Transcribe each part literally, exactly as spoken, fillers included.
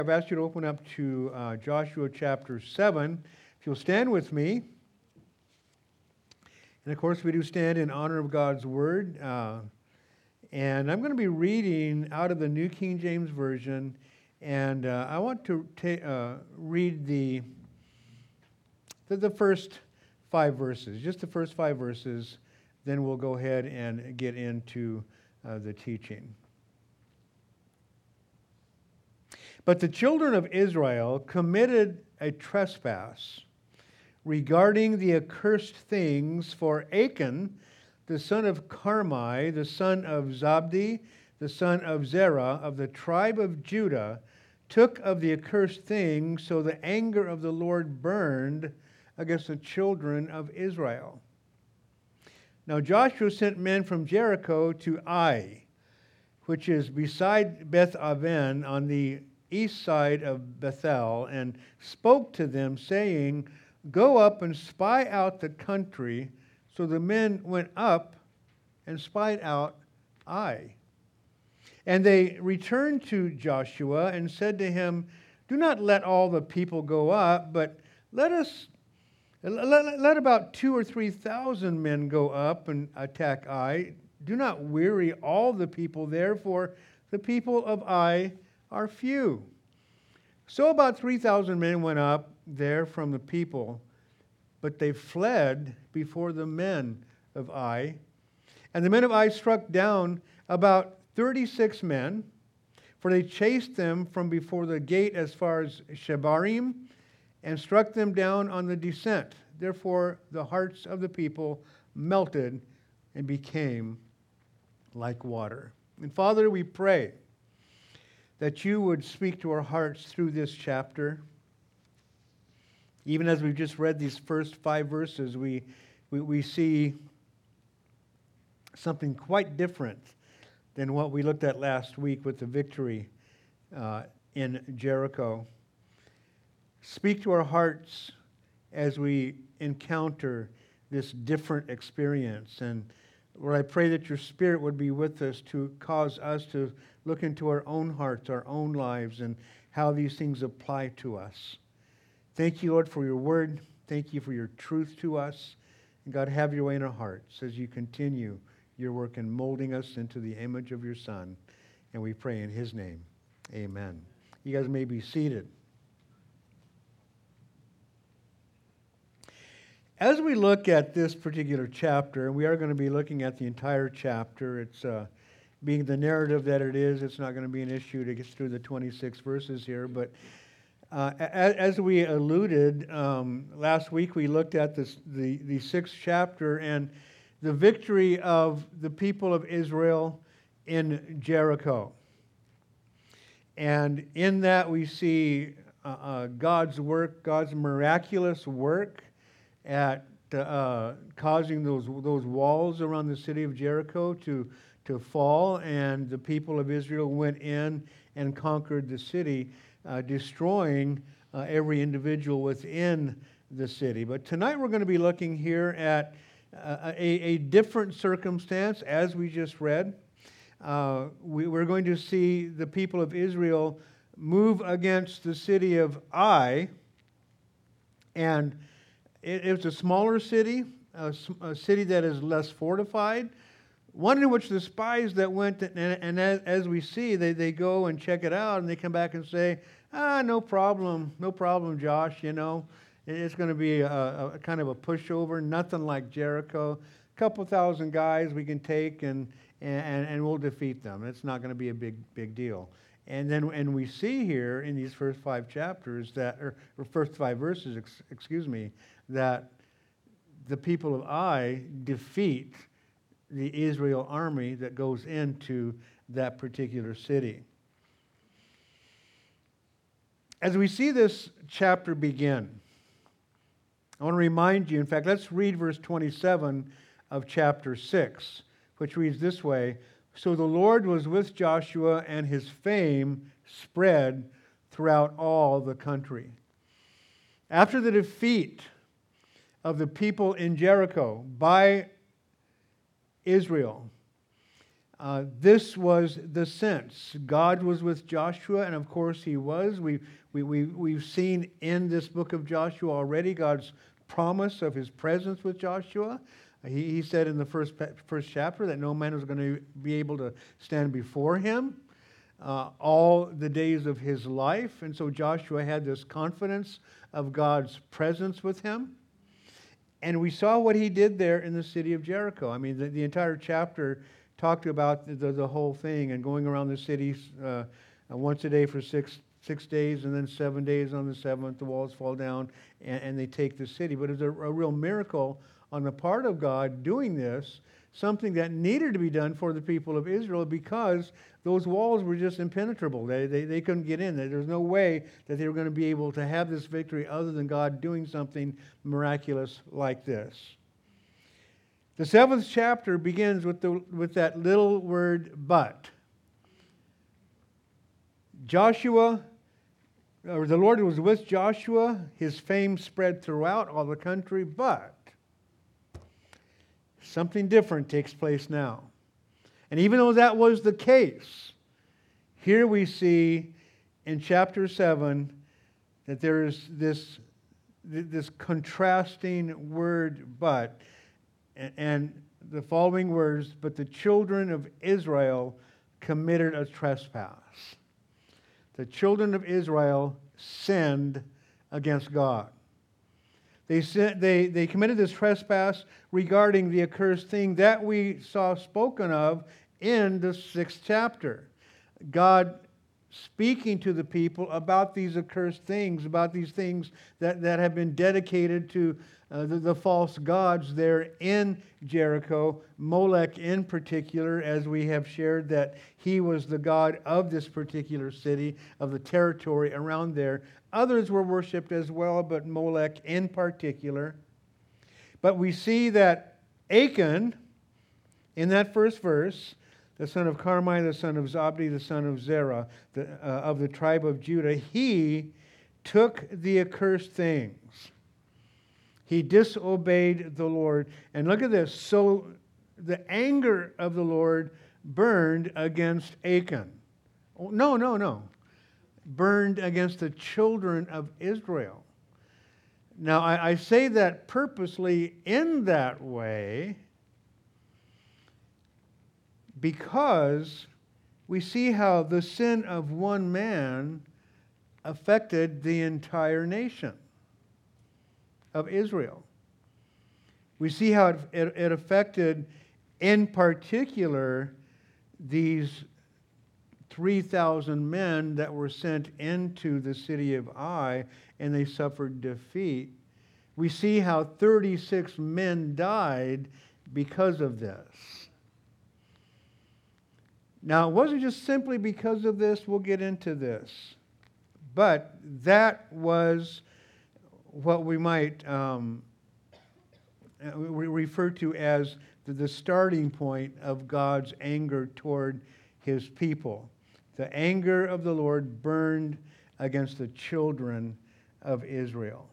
I've asked you to open up to uh, Joshua chapter seven. If you'll stand with me. And of course, we do stand in honor of God's Word. Uh, and I'm going to be reading out of the New King James Version. And uh, I want to ta- uh, read the, the, the first five verses, just the first five verses. Then we'll go ahead and get into uh, the teaching. But the children of Israel committed a trespass regarding the accursed things, for Achan, the son of Carmi, the son of Zabdi, the son of Zerah, of the tribe of Judah, took of the accursed things, so the anger of the Lord burned against the children of Israel. Now Joshua sent men from Jericho to Ai, which is beside Beth Aven on the east side of Bethel, and spoke to them, saying, "Go up and spy out the country." So the men went up and spied out Ai. And they returned to Joshua and said to him, "Do not let all the people go up, but let us let, let about two or three thousand men go up and attack Ai. Do not weary all the people there, for the people of Ai are few." So about three thousand men went up there from the people, but they fled before the men of Ai. And the men of Ai struck down about thirty-six men, for they chased them from before the gate as far as Shebarim, and struck them down on the descent. Therefore the hearts of the people melted and became like water. And Father, we pray that you would speak to our hearts through this chapter. Even as we've just read these first five verses, we, we, we see something quite different than what we looked at last week with the victory uh, in Jericho. Speak to our hearts as we encounter this different experience. And Lord, I pray that your Spirit would be with us to cause us to look into our own hearts, our own lives, and how these things apply to us. Thank you, Lord, for your word. Thank you for your truth to us. And God, have your way in our hearts as you continue your work in molding us into the image of your Son. And we pray in his name. Amen. You guys may be seated. As we look at this particular chapter, and we are going to be looking at the entire chapter, it's uh, being the narrative that it is, it's not going to be an issue to get through the twenty-six verses here, but uh, as, as we alluded, um, last week we looked at this, the, the sixth chapter and the victory of the people of Israel in Jericho. And in that we see uh, uh, God's work, God's miraculous work, at uh, causing those those walls around the city of Jericho to to fall, and the people of Israel went in and conquered the city, uh, destroying uh, every individual within the city. But tonight we're going to be looking here at uh, a, a different circumstance, as we just read. Uh, we, we're going to see the people of Israel move against the city of Ai, and It, it was a smaller city, a, a city that is less fortified, one in which the spies that went, and, and as, as we see, they, they go and check it out, and they come back and say, ah, no problem, no problem, Josh, you know. It's going to be a, a kind of a pushover, nothing like Jericho. A couple thousand guys we can take, and, and, and we'll defeat them. It's not going to be a big, big deal. And then, and we see here in these first five chapters that, or, or first five verses, ex, excuse me, that the people of Ai defeat the Israel army that goes into that particular city. As we see this chapter begin, I want to remind you, in fact, let's read verse twenty-seven of chapter six, which reads this way: "So the Lord was with Joshua, and his fame spread throughout all the country." After the defeat of the people in Jericho by Israel, Uh, this was the sense. God was with Joshua, and of course he was. We, we, we, we've seen in this book of Joshua already God's promise of his presence with Joshua. He, he said in the first, first chapter that no man was going to be able to stand before him uh, all the days of his life. And so Joshua had this confidence of God's presence with him. And we saw what he did there in the city of Jericho. I mean, the, the entire chapter talked about the, the, the whole thing and going around the city uh, once a day for six six days, and then seven days on the seventh, the walls fall down and, and they take the city. But it was a, a real miracle on the part of God doing this, something that needed to be done for the people of Israel because those walls were just impenetrable. They, they, they couldn't get in. There's no way that they were going to be able to have this victory other than God doing something miraculous like this. The seventh chapter begins with, the, with that little word, but. Joshua, or the Lord was with Joshua. His fame spread throughout all the country, but something different takes place now. And even though that was the case, here we see in chapter seven that there is this, this contrasting word, but, and the following words, but the children of Israel committed a trespass. The children of Israel sinned against God. They, they, they committed this trespass regarding the accursed thing that we saw spoken of in the sixth chapter. God speaking to the people about these accursed things, about these things that, that have been dedicated to uh, the, the false gods there in Jericho. Molech in particular, as we have shared, that he was the god of this particular city, of the territory around there. Others were worshipped as well, but Molech in particular. But we see that Achan, in that first verse, the son of Carmi, the son of Zabdi, the son of Zerah, the, uh, of the tribe of Judah, he took the accursed things. He disobeyed the Lord. And look at this. So the anger of the Lord burned against Achan. Oh, no, no, no. Burned against the children of Israel. Now, I, I say that purposely in that way because we see how the sin of one man affected the entire nation of Israel. We see how it, it, it affected, in particular, these three thousand men that were sent into the city of Ai, and they suffered defeat. We see how thirty-six men died because of this. Now, it wasn't just simply because of this. We'll get into this. But that was what we might um, refer to as the, the starting point of God's anger toward his people. The anger of the Lord burned against the children of Israel.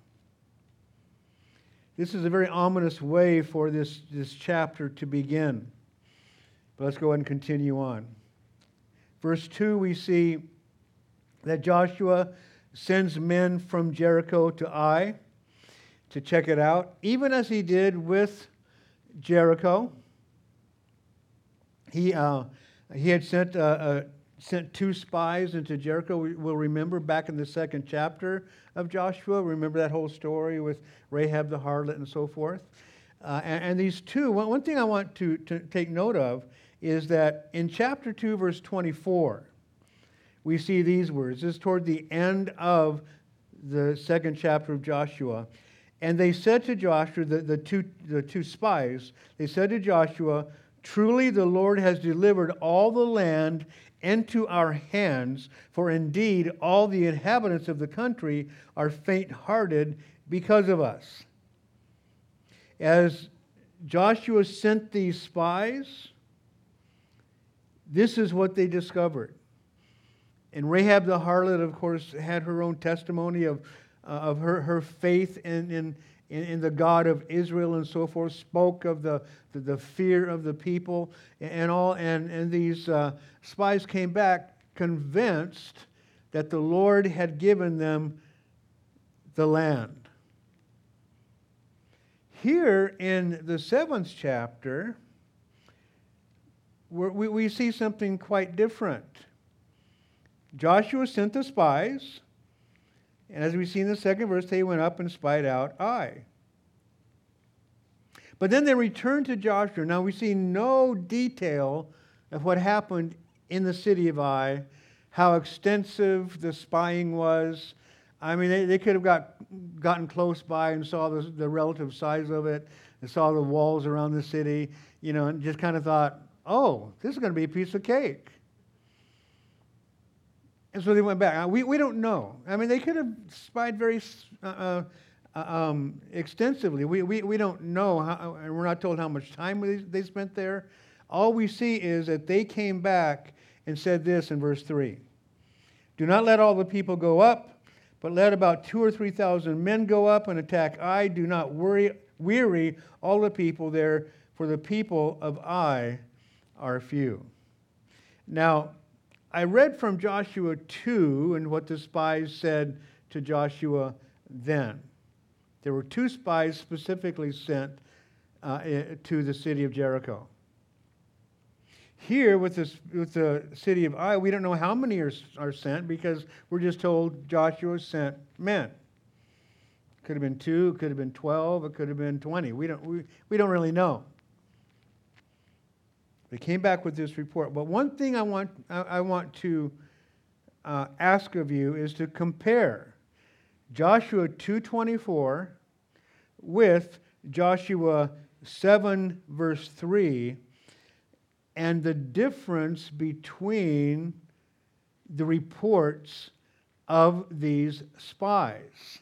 This is a very ominous way for this, this chapter to begin. But let's go ahead and continue on. Verse two, we see that Joshua sends men from Jericho to Ai to check it out, even as he did with Jericho. He uh, he had sent uh, uh, sent two spies into Jericho. We will remember back in the second chapter of Joshua. Remember that whole story with Rahab the harlot and so forth. Uh, and, and these two. One, one thing I want to, to take note of is that in chapter two, verse twenty-four, we see these words. This is toward the end of the second chapter of Joshua. And they said to Joshua, the, the, two, the two spies, they said to Joshua, "Truly the Lord has delivered all the land into our hands, for indeed all the inhabitants of the country are faint-hearted because of us." As Joshua sent these spies, this is what they discovered. And Rahab the harlot, of course, had her own testimony of, uh, of her, her faith in, in, in, in the God of Israel and so forth, spoke of the, the, the fear of the people and all. And, and these uh, spies came back convinced that the Lord had given them the land. Here in the seventh chapter, we, we see something quite different. Joshua sent the spies, and as we see in the second verse, they went up and spied out Ai. But then they returned to Joshua. Now we see no detail of what happened in the city of Ai, how extensive the spying was. I mean, they, they could have got gotten close by and saw the, the relative size of it, and saw the walls around the city, you know, and just kind of thought, oh, this is going to be a piece of cake. And so they went back. We, we don't know. I mean, they could have spied very uh, uh, um, extensively. We, we, we don't know, how, and we're not told how much time they, they spent there. All we see is that they came back and said this in verse three. Do not let all the people go up, but let about two or three thousand men go up and attack Ai. Do not worry, weary all the people there, for the people of Ai are few. Now, I read from Joshua two and what the spies said to Joshua then. There were two spies specifically sent uh, to the city of Jericho. Here with, this, with the city of Ai, we don't know how many are, are sent because we're just told Joshua sent men. It could have been two, it could have been twelve, it could have been twenty. We don't, we, we don't really know. They came back with this report. But one thing I want, I, I want to uh, ask of you is to compare Joshua two twenty-four with Joshua seven verse three and the difference between the reports of these spies.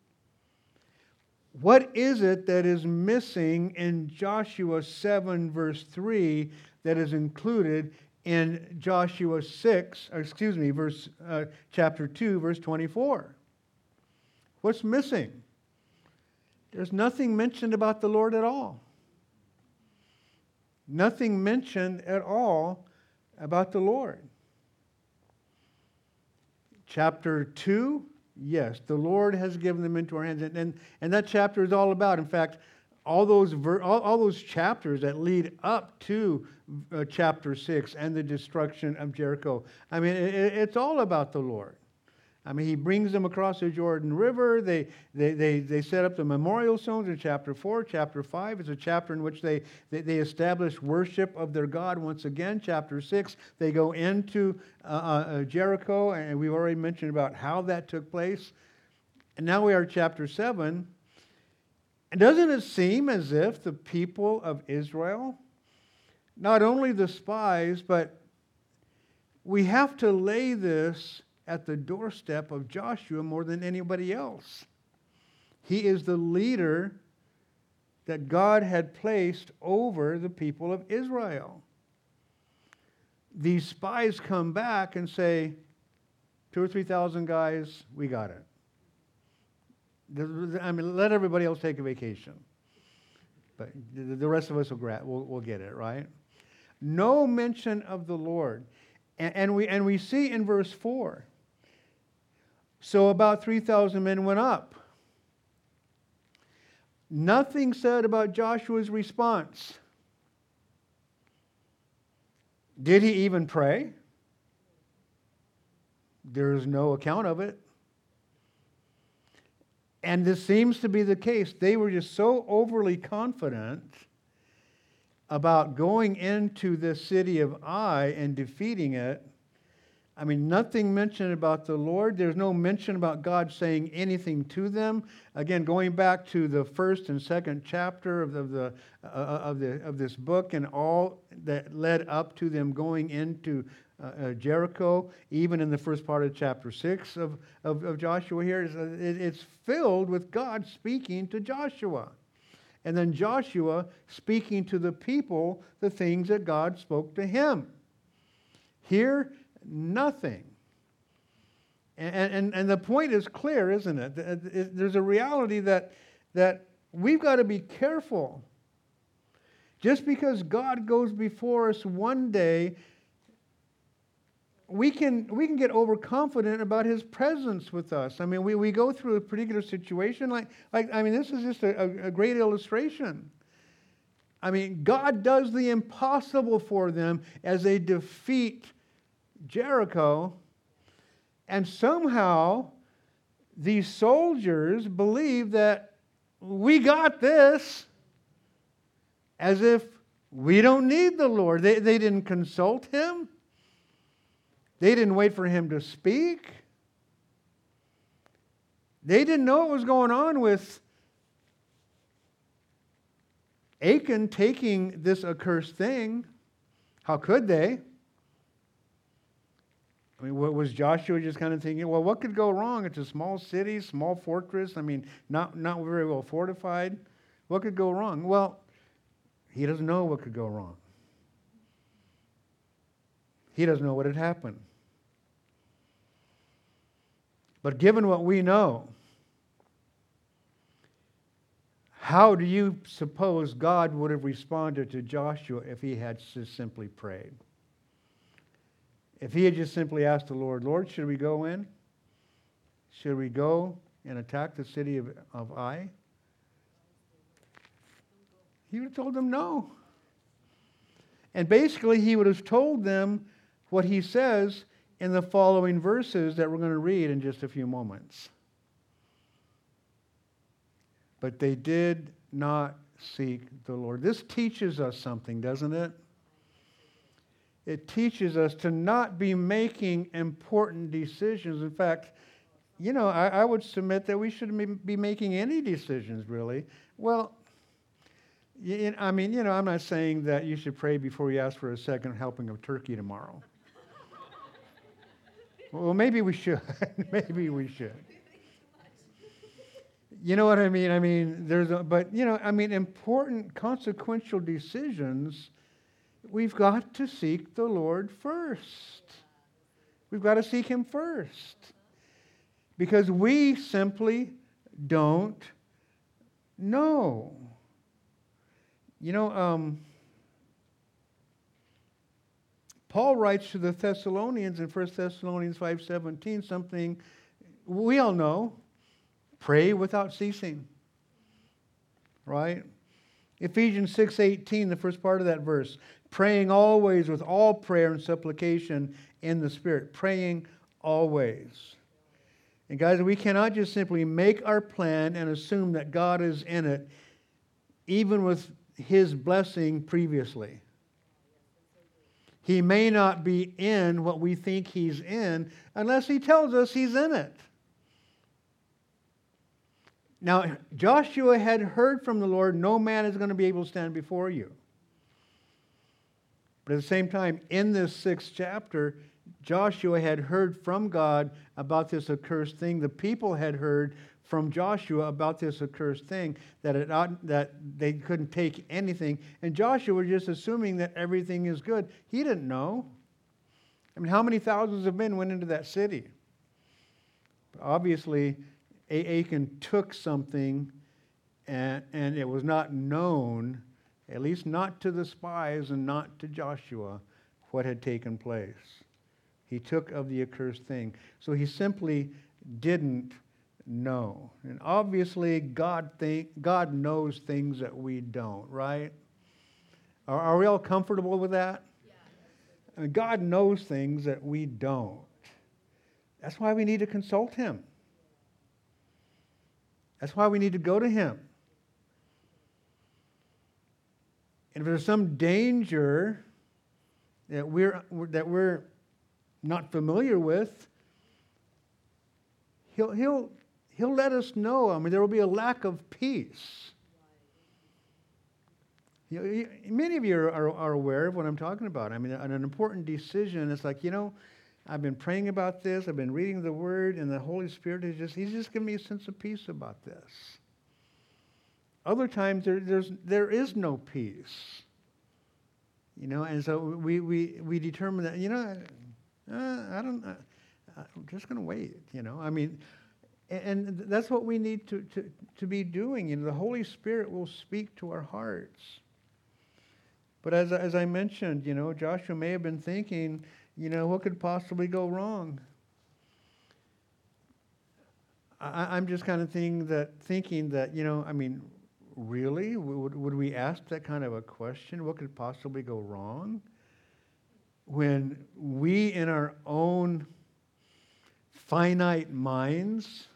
What is it that is missing in Joshua seven verse three that is included in Joshua six, or excuse me, verse uh, chapter two, verse twenty-four? What's missing? There's nothing mentioned about the Lord at all. Nothing mentioned at all about the Lord. Chapter two, yes, the Lord has given them into our hands. And, and, and that chapter is all about, in fact, all those, ver, all, all those chapters that lead up to uh, chapter six and the destruction of Jericho. I mean, it, it's all about the Lord. I mean, he brings them across the Jordan River. They, they, they, they set up the memorial stones in chapter four. Chapter five is a chapter in which they, they, they establish worship of their God once again. Chapter six, they go into uh, uh, Jericho, and we've already mentioned about how that took place. And now we are at chapter seven. And doesn't it seem as if the people of Israel, not only the spies, but we have to lay this at the doorstep of Joshua more than anybody else. He is the leader that God had placed over the people of Israel. These spies come back and say, two or three thousand guys, we got it. I mean, let everybody else take a vacation. But the rest of us will, gra- we'll, we'll get it, right? No mention of the Lord. And, and, we, and we see in verse four, so about three thousand men went up. Nothing said about Joshua's response. Did he even pray? There is no account of it. And this seems to be the case. They were just so overly confident about going into the city of Ai and defeating it. I mean, nothing mentioned about the Lord. There's no mention about God saying anything to them. Again, going back to the first and second chapter of the, of the, uh, of, the of this book and all that led up to them going into uh, uh, Jericho, even in the first part of chapter six of, of, of Joshua here, it's, it, it's filled with God speaking to Joshua. And then Joshua speaking to the people the things that God spoke to him. Here, nothing. And, and, and the point is clear, isn't it? There's a reality that, that we've got to be careful. Just because God goes before us one day, we can we can get overconfident about His presence with us. I mean, we, we go through a particular situation, like, like I mean, this is just a, a great illustration. I mean, God does the impossible for them as they defeat Jericho, and somehow these soldiers believe that we got this, as if we don't need the Lord. They, they didn't consult Him. They didn't wait for Him to speak. They didn't know what was going on with Achan taking this accursed thing. How could they? I mean, what was Joshua just kind of thinking, well, what could go wrong? It's a small city, small fortress. I mean, not, not very well fortified. What could go wrong? Well, he doesn't know what could go wrong. He doesn't know what had happened. But given what we know, how do you suppose God would have responded to Joshua if he had just simply prayed? If he had just simply asked the Lord, Lord, should we go in? Should we go and attack the city of, of Ai? He would have told them no. And basically, he would have told them what he says in the following verses that we're going to read in just a few moments. But they did not seek the Lord. This teaches us something, doesn't it? It teaches us to not be making important decisions. In fact, you know, I, I would submit that we shouldn't be making any decisions, really. Well, I mean, you know, I'm not saying that you should pray before you ask for a second helping of turkey tomorrow. Well, maybe we should. Maybe we should. You know what I mean? I mean, there's a, but, you know, I mean, important consequential decisions, we've got to seek the Lord first. We've got to seek Him first. Because we simply don't know. You know, um, Paul writes to the Thessalonians in First Thessalonians five seventeen something we all know. Pray without ceasing. Right? Ephesians six eighteen, the first part of that verse. Praying always with all prayer and supplication in the Spirit. Praying always. And guys, we cannot just simply make our plan and assume that God is in it, even with His blessing previously. He may not be in what we think He's in unless He tells us He's in it. Now, Joshua had heard from the Lord, no man is going to be able to stand before you. But at the same time, in this sixth chapter, Joshua had heard from God about this accursed thing. The people had heard from Joshua about this accursed thing, that it ought, that they couldn't take anything. And Joshua was just assuming that everything is good. He didn't know. I mean, how many thousands of men went into that city? Obviously, Achan took something, and, and it was not known, at least not to the spies and not to Joshua, what had taken place. He took of the accursed thing. So he simply didn't know. And obviously, God think, God knows things that we don't, right? Are, are we all comfortable with that? Yeah. I mean, God knows things that we don't. That's why we need to consult Him. That's why we need to go to Him. And if there's some danger that we're that we're not familiar with, He'll He'll He'll let us know. I mean, there will be a lack of peace. You know, you, many of you are, are, are aware of what I'm talking about. I mean, an important decision. It's like, you know, I've been praying about this. I've been reading the Word, and the Holy Spirit is just—He's just giving me a sense of peace about this. Other times, there, there's there is no peace. You know, and so we we we determine that, you know, uh, I don't. Uh, I'm just going to wait. You know, I mean, And that's what we need to, to, to be doing. You know, the Holy Spirit will speak to our hearts. But as, as I mentioned, you know, Joshua may have been thinking, you know, what could possibly go wrong? I, I'm just kind of thinking that, thinking that, you know, I mean, really? Would, would we ask that kind of a question? What could possibly go wrong? When we, in our own finite minds,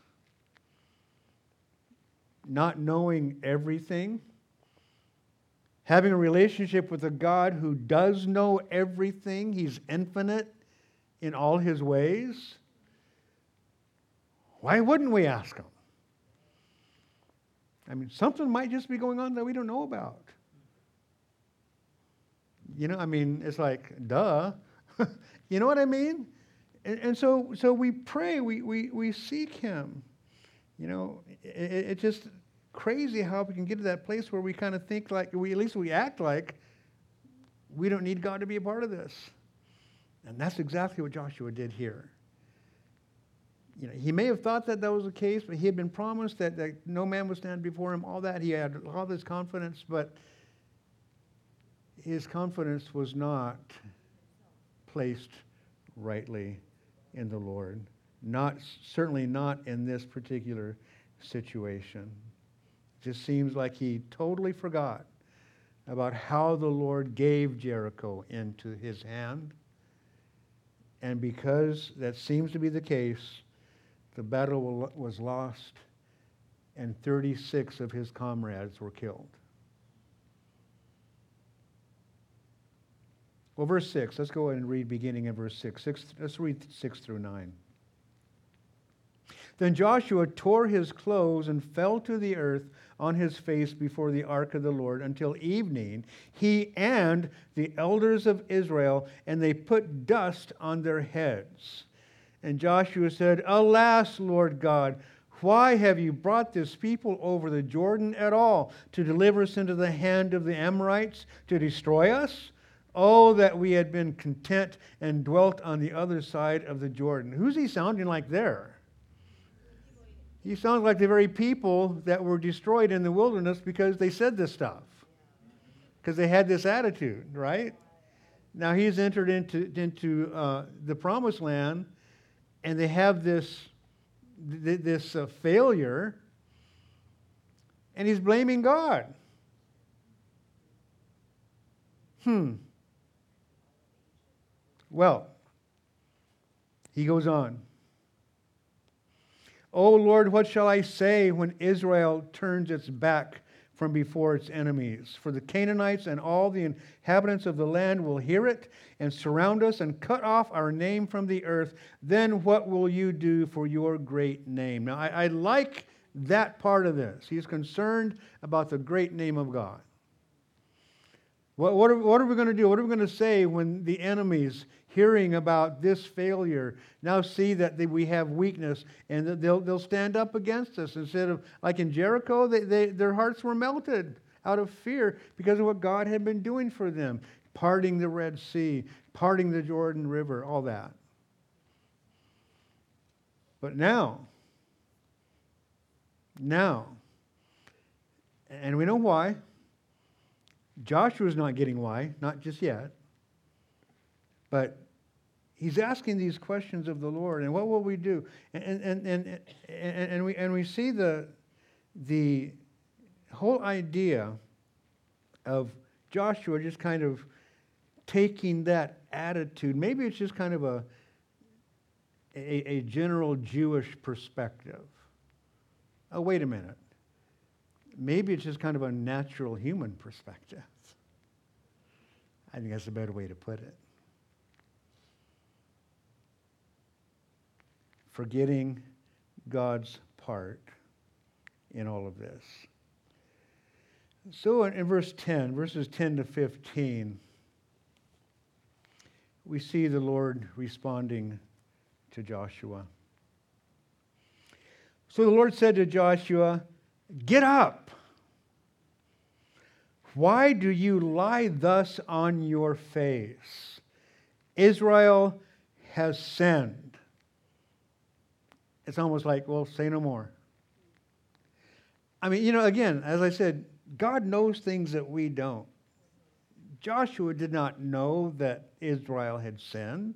not knowing everything, having a relationship with a God who does know everything, He's infinite in all His ways, why wouldn't we ask Him? I mean, something might just be going on that we don't know about. You know, I mean, it's like, duh. You know what I mean? And, and so so we pray, we, we, we seek Him. You know, it, it's just crazy how we can get to that place where we kind of think like, we at least we act like we don't need God to be a part of this. And that's exactly what Joshua did here. You know, he may have thought that that was the case, but he had been promised that, that no man would stand before him, all that. He had all this confidence, but his confidence was not placed rightly in the Lord. Not, certainly not in this particular situation. It just seems like he totally forgot about how the Lord gave Jericho into his hand. And because that seems to be the case, the battle was lost and thirty-six of his comrades were killed. Well, verse six, let's go ahead and read beginning in verse six. six. Let's read six through nine. Then Joshua tore his clothes and fell to the earth on his face before the ark of the Lord until evening, he and the elders of Israel, and they put dust on their heads. And Joshua said, Alas, Lord God, why have you brought this people over the Jordan at all, to deliver us into the hand of the Amorites, to destroy us? Oh, that we had been content and dwelt on the other side of the Jordan. Who's he sounding like there? He sounds like the very people that were destroyed in the wilderness because they said this stuff. Because they had this attitude, right? Now he's entered into, into uh, the promised land, and they have this, th- this uh, failure, and he's blaming God. Hmm. Well, he goes on. O Lord, what shall I say when Israel turns its back from before its enemies? For the Canaanites and all the inhabitants of the land will hear it and surround us and cut off our name from the earth. Then what will you do for your great name? Now, I, I like that part of this. He's concerned about the great name of God. What, what, are, what are we going to do? What are we going to say when the enemies, hearing about this failure, now see that they, we have weakness, and that they'll, they'll stand up against us? Instead of, like in Jericho, they, they, their hearts were melted out of fear because of what God had been doing for them. Parting the Red Sea, parting the Jordan River, all that. But now, now, and we know why. Joshua's not getting why, not just yet. But he's asking these questions of the Lord, and what will we do? And and and and, and we and we see the the whole idea of Joshua just kind of taking that attitude. Maybe it's just kind of a a, a general Jewish perspective. Oh, wait a minute. Maybe it's just kind of a natural human perspective. I think that's a better way to put it. Forgetting God's part in all of this. So in verse ten, verses ten to fifteen, we see the Lord responding to Joshua. So the Lord said to Joshua, "Get up. Why do you lie thus on your face? Israel has sinned." it's almost like, well, say no more. I mean, you know, again, as I said, God knows things that we don't. Joshua did not know that Israel had sinned.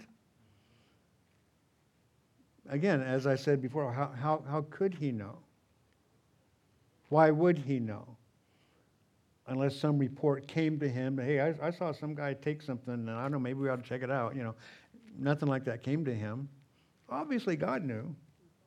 Again, as I said before, how, how, how could he know? Why would he know? Unless some report came to him, hey, I, I saw some guy take something, and I don't know, maybe we ought to check it out. You know, nothing like that came to him. Obviously, God knew.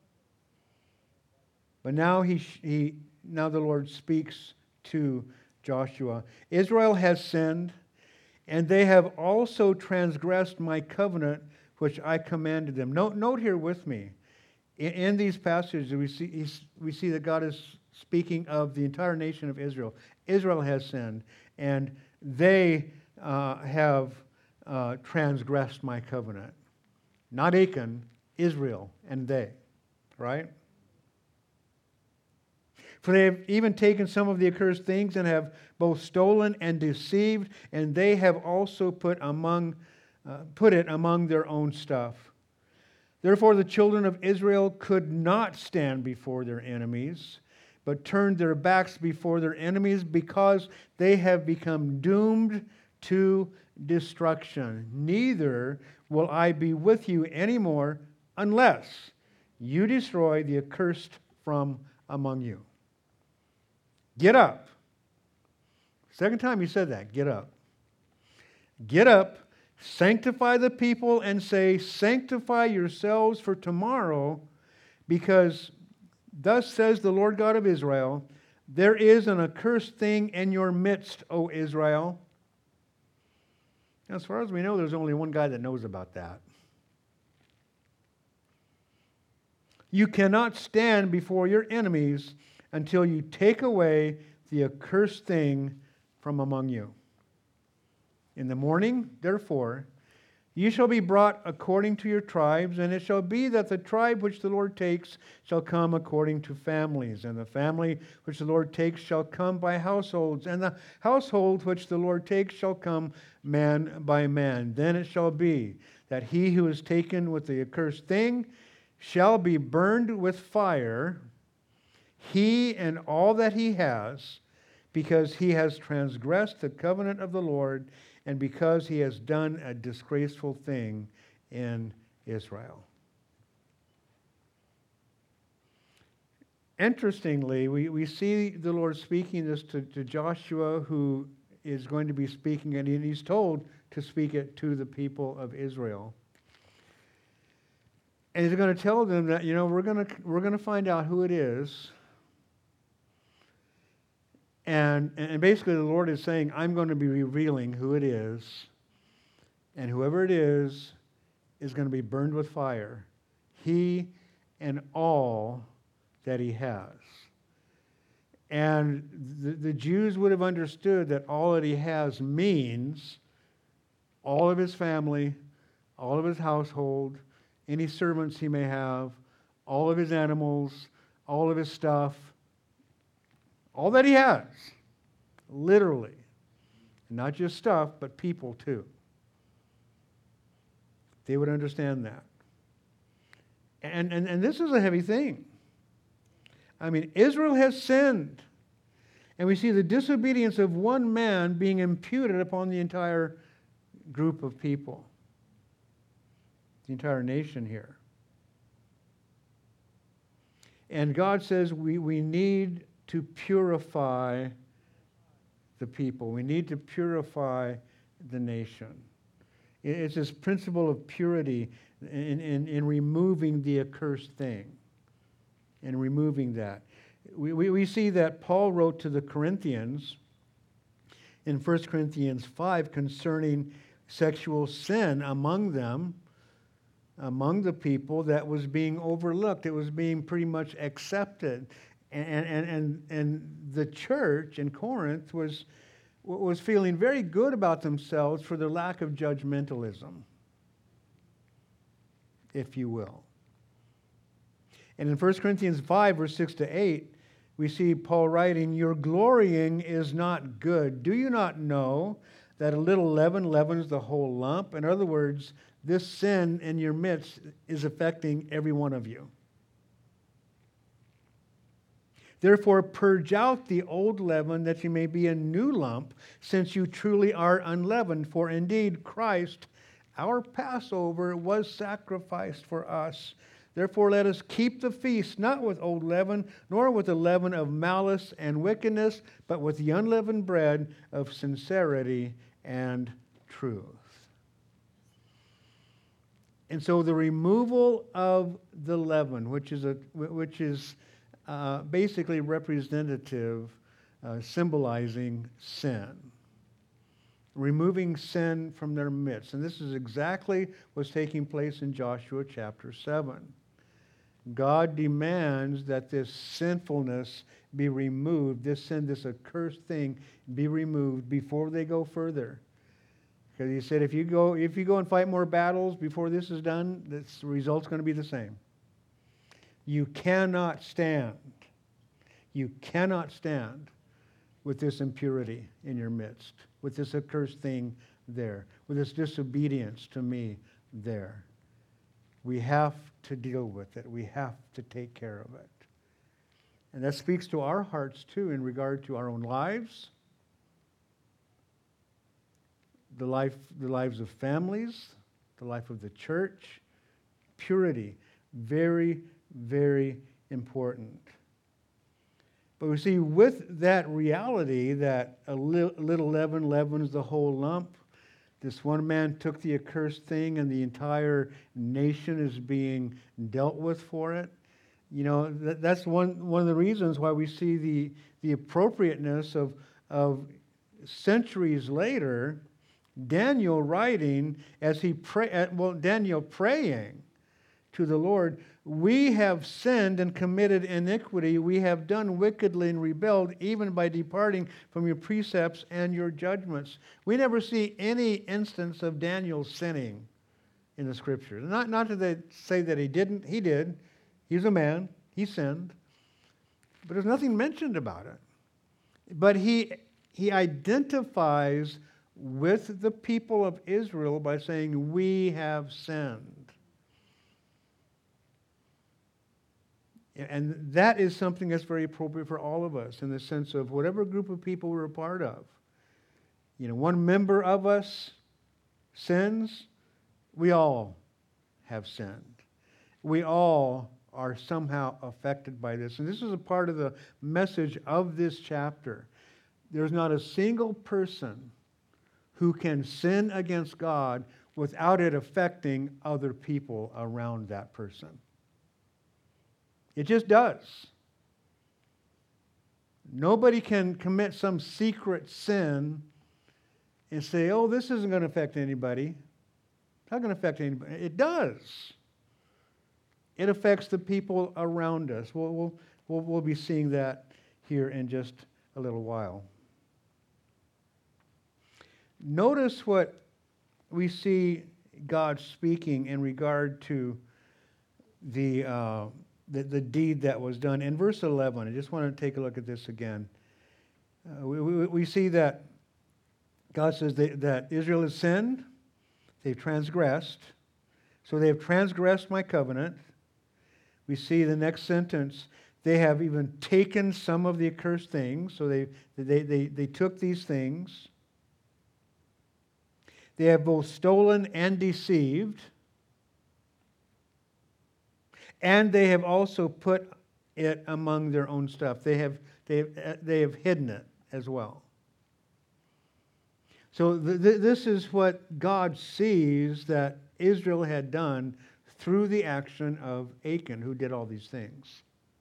But now he, he now the Lord speaks to Joshua. Israel has sinned, and they have also transgressed my covenant, which I commanded them. Note, note here with me. In, in these passages, we see, we see that God is speaking of the entire nation of Israel. Israel has sinned, and they uh, have uh, transgressed my covenant. Not Achan, Israel, and they. Right? For they have even taken some of the accursed things and have both stolen and deceived, and they have also put among, uh, put it among their own stuff. Therefore the children of Israel could not stand before their enemies, but turned their backs before their enemies, because they have become doomed to destruction. Neither will I be with you anymore unless you destroy the accursed from among you. Get up. Second time he said that, get up. Get up, sanctify the people, and say, sanctify yourselves for tomorrow, because thus says the Lord God of Israel, there is an accursed thing in your midst, O Israel. As far as we know, there's only one guy that knows about that. You cannot stand before your enemies until you take away the accursed thing from among you. In the morning, therefore, you shall be brought according to your tribes, and it shall be that the tribe which the Lord takes shall come according to families, and the family which the Lord takes shall come by households, and the household which the Lord takes shall come man by man. Then it shall be that he who is taken with the accursed thing shall be burned with fire, he and all that he has, because he has transgressed the covenant of the Lord, and because he has done a disgraceful thing in Israel. Interestingly, we, we see the Lord speaking this to, to Joshua, who is going to be speaking, and he's told to speak it to the people of Israel. And he's going to tell them that, you know, we're going to we're going to find out who it is. And, and basically the Lord is saying, I'm going to be revealing who it is. And whoever it is, is going to be burned with fire. He and all that he has. And the, the Jews would have understood that all that he has means all of his family, all of his household, any servants he may have, all of his animals, all of his stuff, all that he has, literally. Not just stuff, but people too. They would understand that. And, and, and this is a heavy thing. I mean, Israel has sinned. And we see the disobedience of one man being imputed upon the entire group of people. The entire nation here. And God says we, we need to purify the people. We need to purify the nation. It's this principle of purity in, in, in removing the accursed thing. And removing that. We, we, we see that Paul wrote to the Corinthians in First Corinthians five concerning sexual sin among them, among the people, that was being overlooked. It was being pretty much accepted. And, and, and, and the church in Corinth was, was feeling very good about themselves for their lack of judgmentalism, if you will. And in First Corinthians five, verse six to eight, we see Paul writing, your glorying is not good. Do you not know that a little leaven leavens the whole lump? In other words, this sin in your midst is affecting every one of you. Therefore, purge out the old leaven, that you may be a new lump, since you truly are unleavened. For indeed, Christ, our Passover, was sacrificed for us. Therefore, let us keep the feast, not with old leaven, nor with the leaven of malice and wickedness, but with the unleavened bread of sincerity and truth. And so the removal of the leaven, which is, a, which is uh, basically representative, uh, symbolizing sin. Removing sin from their midst. And this is exactly what's taking place in Joshua chapter seven. God demands that this sinfulness be removed, this sin, this accursed thing be removed before they go further. Because he said, if you go, if you go and fight more battles before this is done, the result's going to be the same. You cannot stand. You cannot stand with this impurity in your midst, with this accursed thing there, with this disobedience to me there. We have to deal with it. We have to take care of it. And that speaks to our hearts too in regard to our own lives, the life, the lives of families, the life of the church. Purity, very, very important. But we see with that reality that a li- little leaven leavens the whole lump. This one man took the accursed thing and the entire nation is being dealt with for it. You know, that, that's one, one of the reasons why we see the, the appropriateness of, of centuries later, Daniel writing as he pray, well, Daniel praying to the Lord, we have sinned and committed iniquity. We have done wickedly and rebelled, even by departing from your precepts and your judgments. We never see any instance of Daniel sinning in the Scriptures. Not, not to say that he didn't. He did. He was a man. He sinned. But there's nothing mentioned about it. But he, he identifies with the people of Israel by saying, we have sinned. And that is something that's very appropriate for all of us in the sense of whatever group of people we're a part of. You know, one member of us sins, we all have sinned. We all are somehow affected by this. And this is a part of the message of this chapter. There's not a single person who can sin against God without it affecting other people around that person. It just does. Nobody can commit some secret sin and say, oh, this isn't going to affect anybody. It's not going to affect anybody. It does. It affects the people around us. We'll, we'll, we'll, we'll be seeing that here in just a little while. Notice what we see God speaking in regard to the... Uh, The, the deed that was done. In verse eleven, I just want to take a look at this again. Uh, we, we, we see that God says they, that Israel has sinned, they've transgressed, so they have transgressed my covenant. We see the next sentence, they have even taken some of the accursed things, so they, they, they, they took these things. They have both stolen and deceived. And they have also put it among their own stuff. They have, they have, they have hidden it as well. So th- th- this is what God sees that Israel had done through the action of Achan, who did all these things.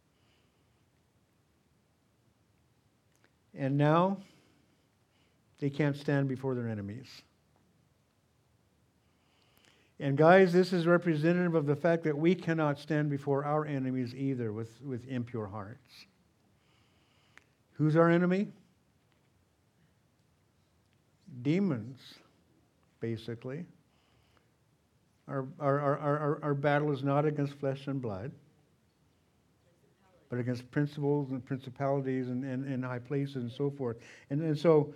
And now they can't stand before their enemies. And guys, this is representative of the fact that we cannot stand before our enemies either with, with impure hearts. Who's our enemy? Demons, basically. Our, our, our, our, our battle is not against flesh and blood, but against principles and principalities and, and, and high places and so forth. And, and so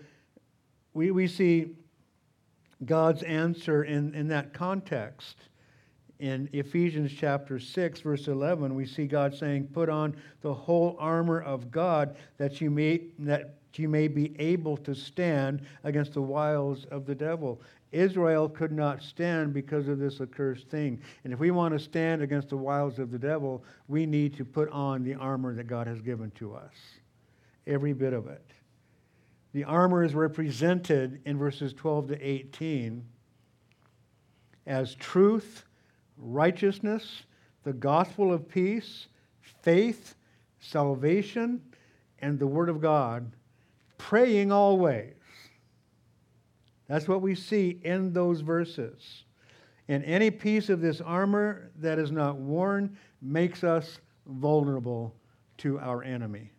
we, we see God's answer in, in that context In Ephesians chapter six, verse eleven, we see God saying, "Put on the whole armor of God that you may that you may be able to stand against the wiles of the devil." Israel could not stand because of this accursed thing. And if we want to stand against the wiles of the devil, we need to put on the armor that God has given to us. Every bit of it. The armor is represented in verses twelve to eighteen as truth, righteousness, the gospel of peace, faith, salvation, and the word of God, praying always. That's what we see in those verses. And any piece of this armor that is not worn makes us vulnerable to our enemy.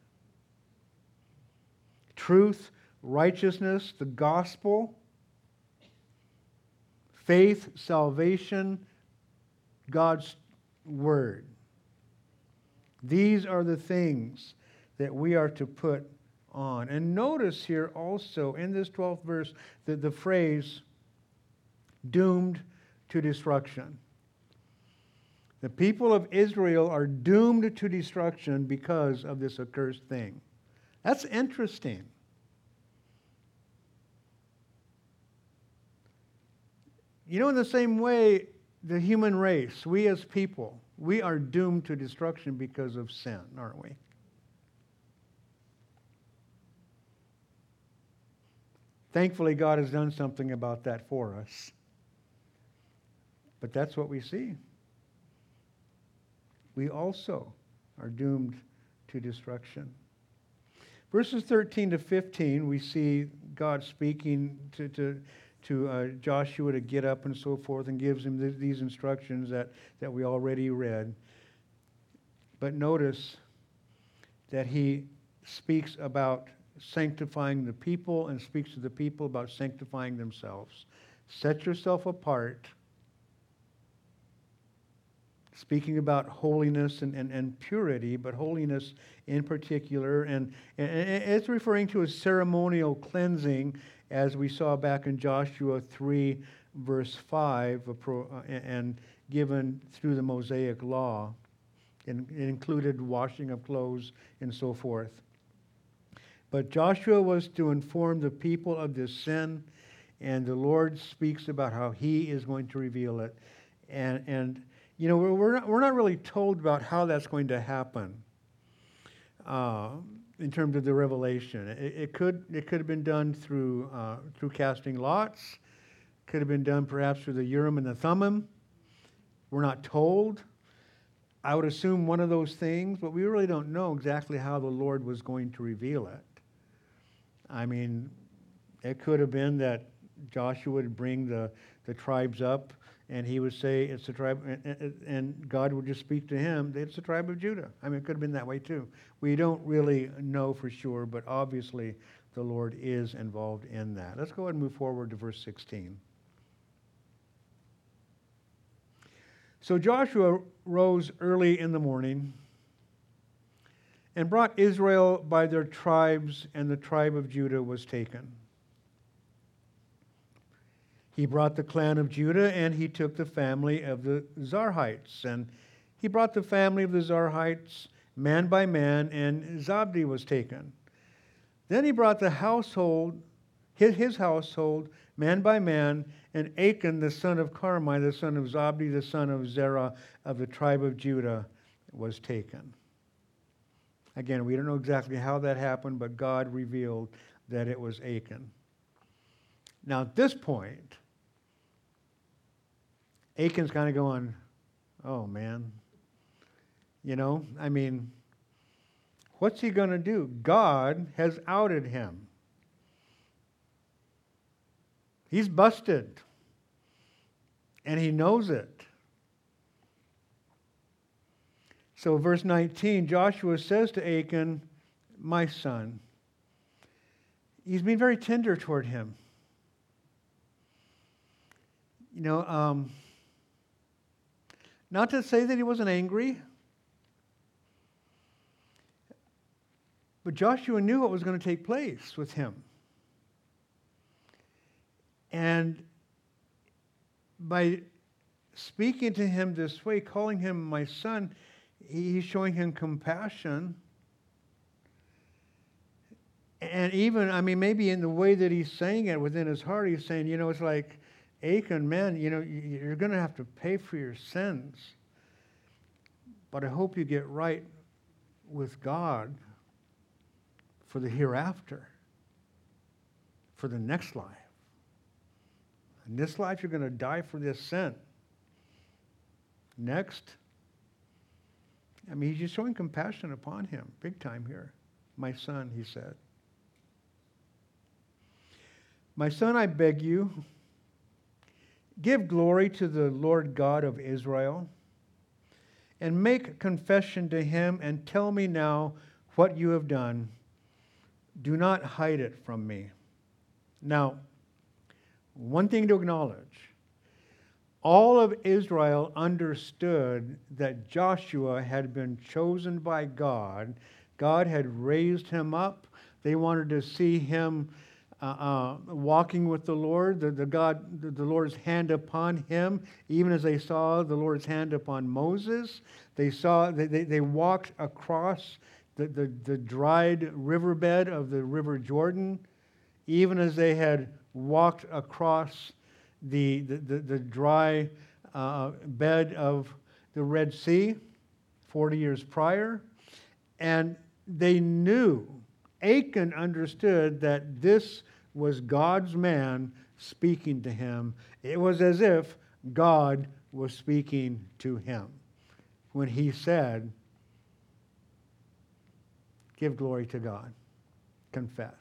Truth, righteousness, the gospel, faith, salvation, God's word. These are the things that we are to put on. And notice here also in this twelfth verse that the phrase doomed to destruction. The people of Israel are doomed to destruction because of this accursed thing. That's interesting. You know, in the same way, the human race, we as people, we are doomed to destruction because of sin, aren't we? Thankfully, God has done something about that for us. But that's what we see. We also are doomed to destruction. Verses thirteen to fifteen, we see God speaking to, to, to uh, Joshua to get up and so forth, and gives him th- these instructions that, that we already read. But notice that he speaks about sanctifying the people and speaks to the people about sanctifying themselves. Set yourself apart. Speaking about holiness and, and, and purity, but holiness in particular. And, and, and it's referring to a ceremonial cleansing, as we saw back in Joshua three, verse five, and given through the Mosaic law. And it included washing of clothes and so forth. But Joshua was to inform the people of this sin, and the Lord speaks about how he is going to reveal it. And, and you know, we're not, we're not really told about how that's going to happen uh, in terms of the revelation. It, it could it could have been done through uh, through casting lots. Could have been done perhaps through the Urim and the Thummim. We're not told. I would assume one of those things, but we really don't know exactly how the Lord was going to reveal it. I mean, it could have been that Joshua would bring the, the tribes up, and he would say, it's the tribe, and, and God would just speak to him, it's the tribe of Judah. I mean, it could have been that way too. We don't really know for sure, but obviously the Lord is involved in that. Let's go ahead and move forward to verse sixteen. So Joshua rose early in the morning and brought Israel by their tribes, and the tribe of Judah was taken. He brought the clan of Judah, and he took the family of the Zarhites. And he brought the family of the Zarhites man by man, and Zabdi was taken. Then he brought the household, his, his household, man by man, and Achan, the son of Carmi, the son of Zabdi, the son of Zerah, of the tribe of Judah, was taken. Again, we don't know exactly how that happened, but God revealed that it was Achan. Now, at this point, Achan's kind of going, oh, man. You know, I mean, what's he going to do? God has outed him. He's busted. And he knows it. So verse nineteen, Joshua says to Achan, my son. He's being very tender toward him. You know, um, not to say that he wasn't angry, but Joshua knew what was going to take place with him. And by speaking to him this way, calling him my son, he's showing him compassion. And even, I mean, maybe in the way that he's saying it within his heart, he's saying, you know, it's like, Achan, man, you know, you're going to have to pay for your sins. But I hope you get right with God for the hereafter, for the next life. In this life, you're going to die for this sin. Next, I mean, he's just showing compassion upon him, big time here. My son, he said. My son, I beg you, give glory to the Lord God of Israel, and make confession to him, and tell me now what you have done. Do not hide it from me. Now, one thing to acknowledge, all of Israel understood that Joshua had been chosen by God. God had raised him up. They wanted to see him uh, uh, walking with the Lord, the, the God, the, the Lord's hand upon him, even as they saw the Lord's hand upon Moses. They saw they, they, they walked across the, the, the dried riverbed of the River Jordan, even as they had walked across the, the, the, the dry uh, bed of the Red Sea forty years prior. And they knew, Achan understood that this was God's man speaking to him. It was as if God was speaking to him when he said, give glory to God, confess.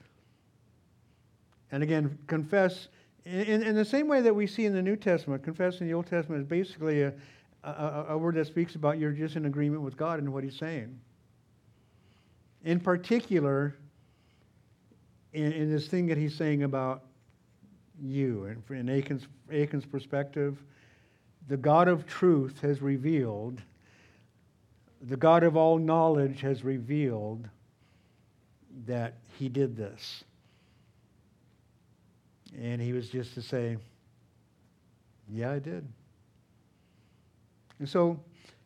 And again, confess, in, in the same way that we see in the New Testament, confess in the Old Testament is basically a, a, a word that speaks about you're just in agreement with God and what he's saying. In particular, in, in this thing that he's saying about you, and in Achan's, Achan's perspective, the God of truth has revealed, the God of all knowledge has revealed that he did this. And he was just to say, yeah, I did. And so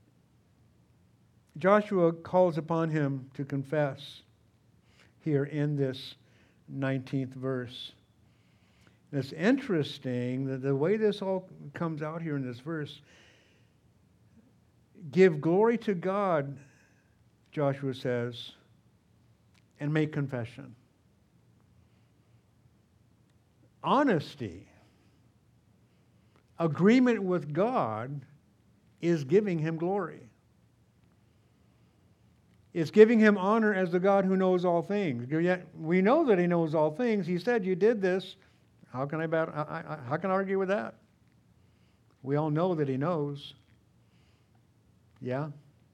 Joshua calls upon him to confess here in this nineteenth verse. And it's interesting that the way this all comes out here in this verse, give glory to God, Joshua says, and make confession. Honesty, agreement with God, is giving him glory. It's giving him honor as the God who knows all things. Yet we know that he knows all things. He said, you did this. How can I, bat- I, I, how can I argue with that? We all know that he knows. Yeah?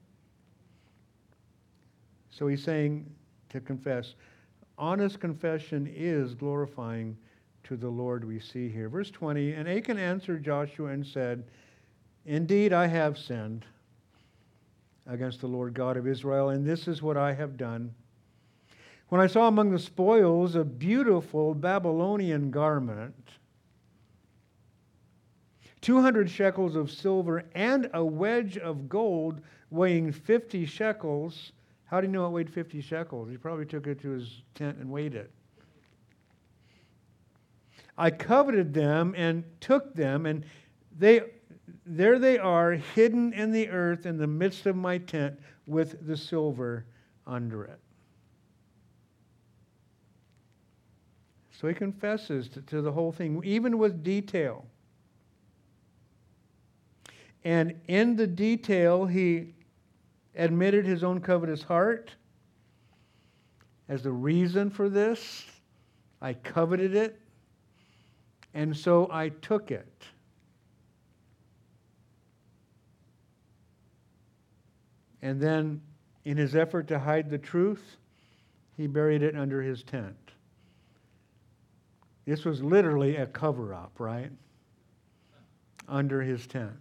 So he's saying to confess. Honest confession is glorifying to the Lord, we see here. Verse twenty, and Achan answered Joshua and said, indeed, I have sinned against the Lord God of Israel, and this is what I have done. When I saw among the spoils a beautiful Babylonian garment, two hundred shekels of silver, and a wedge of gold weighing fifty shekels. How do you know it weighed fifty shekels? He probably took it to his tent and weighed it. I coveted them and took them, and they, there they are, hidden in the earth in the midst of my tent with the silver under it. So he confesses to, to the whole thing, even with detail. And in the detail, he admitted his own covetous heart as the reason for this. I coveted it, and so I took it. And then, in his effort to hide the truth, he buried it under his tent. This was literally a cover-up, right? Under his tent.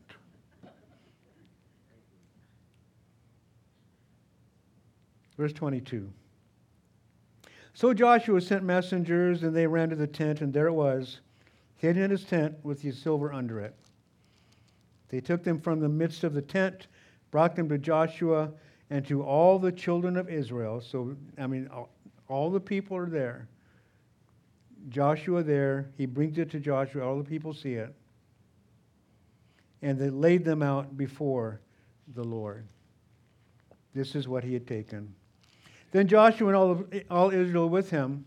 Verse twenty-two. So Joshua sent messengers, and they ran to the tent, and there it was, hidden in his tent with the silver under it. They took them from the midst of the tent, brought them to Joshua and to all the children of Israel. So, I mean, all, all the people are there. Joshua there, he brings it to Joshua, all the people see it. And they laid them out before the Lord. This is what he had taken. Then Joshua and all, of, all Israel with him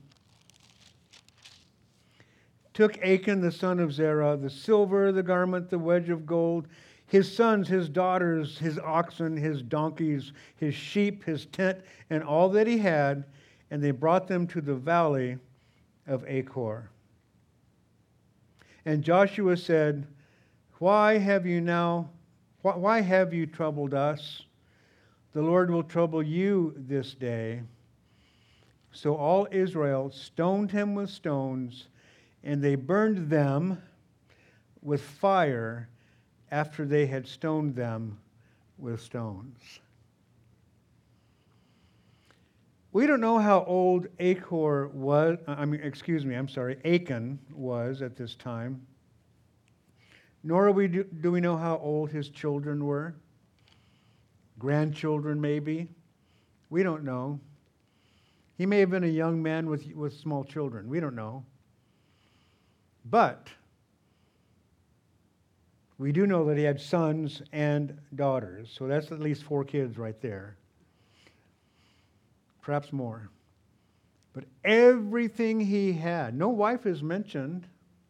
took Achan the son of Zerah, the silver, the garment, the wedge of gold, his sons, his daughters, his oxen, his donkeys, his sheep, his tent, and all that he had, and they brought them to the valley of Achor. And Joshua said, Why have you now, why have you troubled us? The Lord will trouble you this day. So all Israel stoned him with stones, and they burned them with fire after they had stoned them with stones. We don't know how old Achor was, I mean, excuse me, I'm sorry, Achan was at this time. Nor do we, do, do we know how old his children were. Grandchildren, maybe. We don't know. He may have been a young man with, with small children. We don't know. But we do know that he had sons and daughters. So that's at least four kids right there. Perhaps more. But everything he had, no wife is mentioned.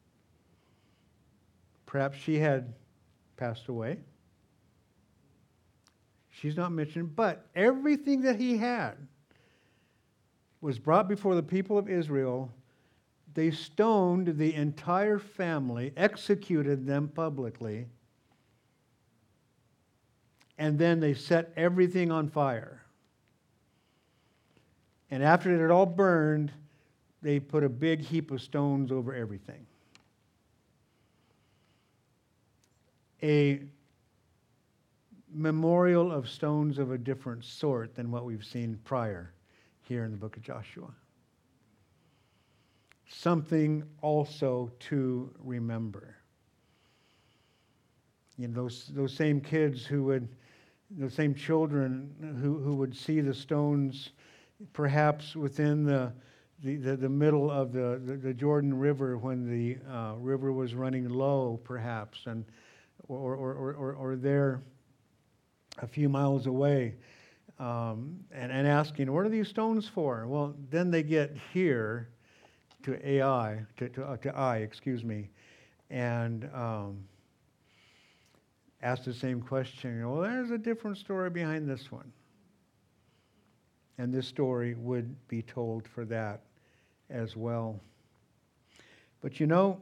Perhaps she had passed away. She's not mentioned, but everything that he had was brought before the people of Israel. They stoned the entire family, executed them publicly, and then they set everything on fire. And after it had all burned, they put a big heap of stones over everything. A memorial of stones of a different sort than what we've seen prior here in the book of Joshua. Something also to remember. You know, those those same kids who would, those same children who, who would see the stones perhaps within the the, the, the middle of the, the, the Jordan River when the uh, river was running low, perhaps, and or or, or, or, or there a few miles away, um, and, and asking, what are these stones for? Well, then they get here to Ai, to, to, uh, to I, excuse me, and um, ask the same question. You know, well, there's a different story behind this one. And this story would be told for that as well. But you know,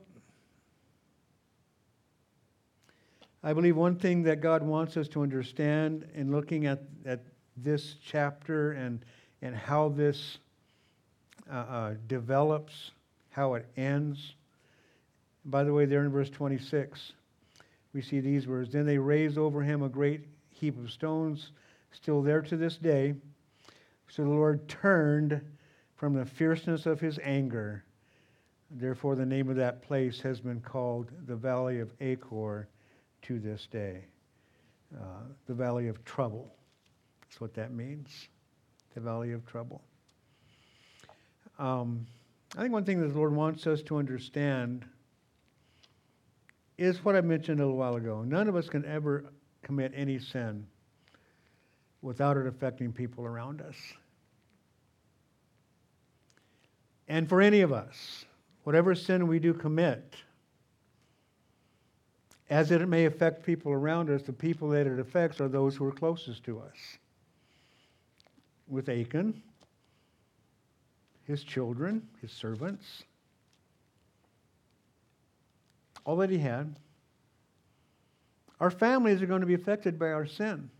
I believe one thing that God wants us to understand in looking at, at this chapter and, and how this uh, uh, develops, how it ends. By the way, there in verse twenty-six, we see these words. Then they raised over him a great heap of stones, still there to this day. So the Lord turned from the fierceness of his anger. Therefore, the name of that place has been called the Valley of Achor to this day. Uh, the Valley of Trouble. That's what that means. The Valley of Trouble. Um, I think one thing that the Lord wants us to understand is what I mentioned a little while ago. None of us can ever commit any sin without it affecting people around us. And for any of us, whatever sin we do commit, as it may affect people around us, the people that it affects are those who are closest to us. With Achan, his children, his servants, all that he had. Our families are going to be affected by our sin.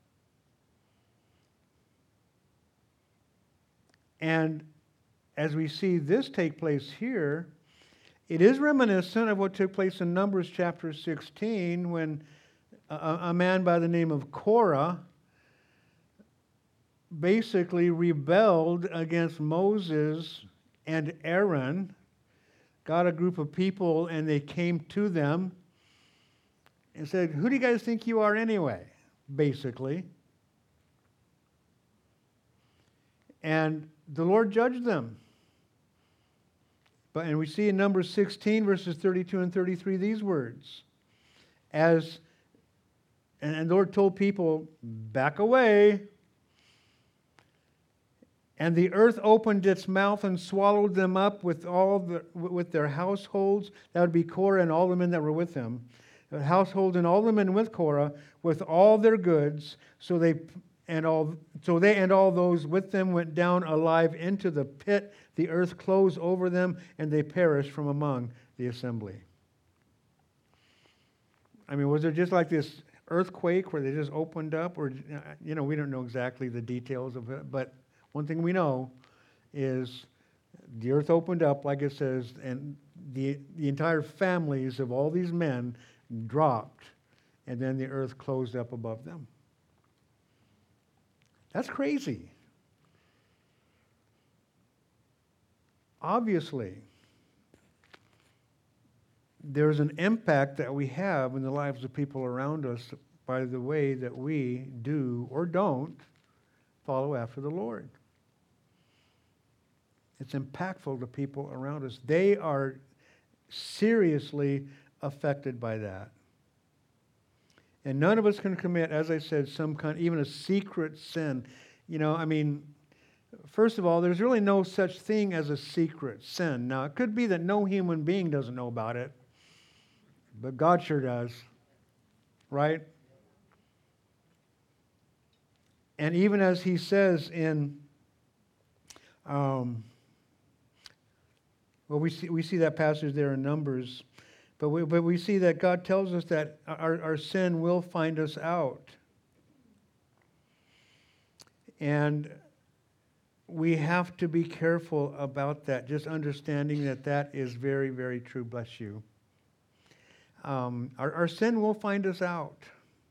And as we see this take place here, it is reminiscent of what took place in Numbers chapter sixteen when a, a man by the name of Korah basically rebelled against Moses and Aaron, got a group of people and they came to them and said, "Who do you guys think you are anyway?" Basically. And the Lord judged them. But and we see in Numbers sixteen, verses thirty-two and thirty-three, these words. As and, and the Lord told people, "Back away." And the earth opened its mouth and swallowed them up with all the, with their households. That would be Korah and all the men that were with him. The households and all the men with Korah, with all their goods. So they and all so they and all those with them went down alive into the pit. The earth closed over them, and they perished from among the assembly. I mean, was there just like this earthquake where they just opened up, or you know, we don't know exactly the details of it, but one thing we know is the earth opened up, like it says, and the, the entire families of all these men dropped, and then the earth closed up above them. That's crazy. Obviously, there's an impact that we have in the lives of people around us by the way that we do or don't follow after the Lord. It's impactful to people around us. They are seriously affected by that. And none of us can commit, as I said, some kind, even a secret sin. You know, I mean, first of all, there's really no such thing as a secret sin. Now, it could be that no human being doesn't know about it, but God sure does, right? And even as he says in, um, well, we see we see that passage there in Numbers, but we, but we see that God tells us that our, our sin will find us out. And we have to be careful about that, just understanding that that is very, very true. Bless you. Um, our, our sin will find us out.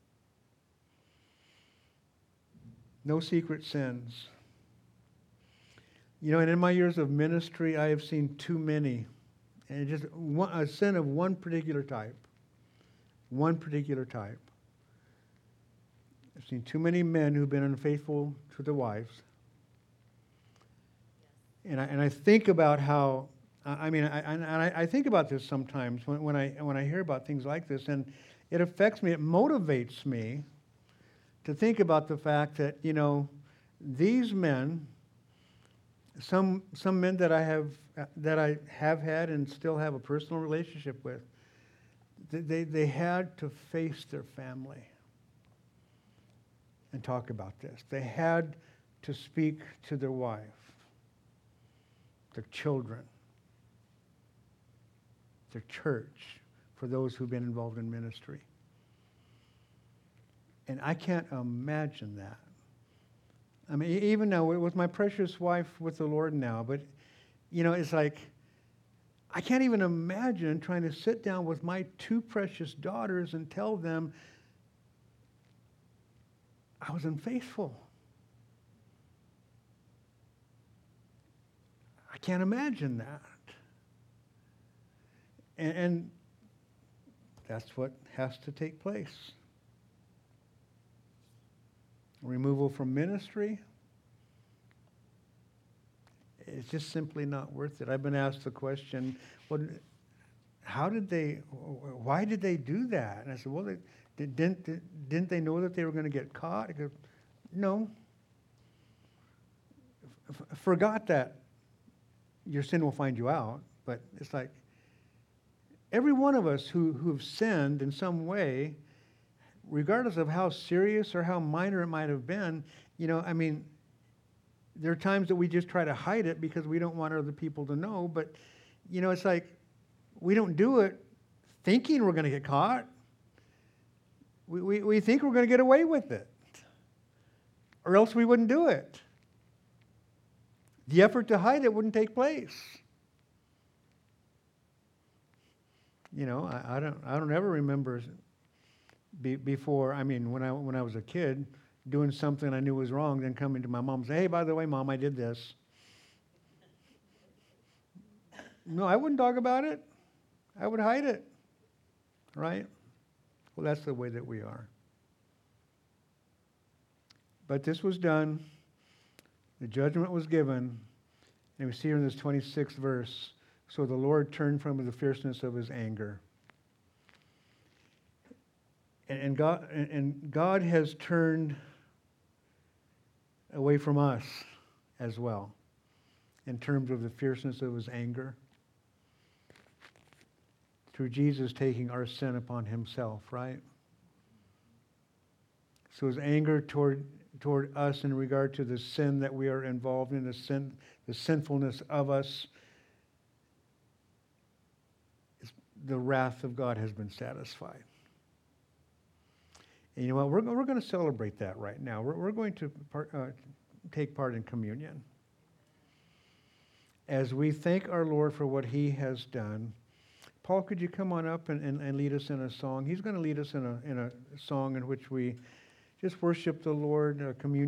No secret sins. You know, and in my years of ministry, I have seen too many. And just one, a sin of one particular type. One particular type. I've seen too many men who've been unfaithful to their wives. And I, and I think about how, I mean, I, and I, I think about this sometimes when, when, I, when I hear about things like this, and it affects me, it motivates me to think about the fact that, you know, these men, some some men that I have that I have had and still have a personal relationship with, they they had to face their family and talk about this. They had to speak to their wife, their children, their church, for those who've been involved in ministry. And I can't imagine that. I mean, even now, with my precious wife with the Lord now, but, you know, it's like, I can't even imagine trying to sit down with my two precious daughters and tell them I was unfaithful. I can't imagine that. And, and that's what has to take place. Removal from ministry, it's just simply not worth it. I've been asked the question, well, how did they, why did they do that? And I said, well, they, didn't, didn't they know that they were going to get caught? I go, no. F- forgot that your sin will find you out, but it's like, every one of us who, who have sinned in some way, regardless of how serious or how minor it might have been, you know, I mean, there are times that we just try to hide it because we don't want other people to know, but, you know, it's like we don't do it thinking we're going to get caught. We, we, we think we're going to get away with it, or else we wouldn't do it. The effort to hide it wouldn't take place. You know, I, I don't I don't ever remember Be, before, I mean, when I when I was a kid, doing something I knew was wrong, then coming to my mom and say, hey, by the way, Mom, I did this. No, I wouldn't talk about it. I would hide it, right? Well, that's the way that we are. But this was done. The judgment was given. And we see here in this twenty-sixth verse, so the Lord turned from the fierceness of his anger. And, and, God, and God has turned away from us as well in terms of the fierceness of his anger, through Jesus taking our sin upon himself, right? So his anger toward toward us in regard to the sin that we are involved in, the sin, the sinfulness of us, is, the wrath of God has been satisfied. And you know what? We're, we're going to celebrate that right now. We're, we're going to part, uh, take part in communion as we thank our Lord for what he has done. Paul, could you come on up and, and, and lead us in a song? He's going to lead us in a in a song in which we just worship the Lord, uh, communion.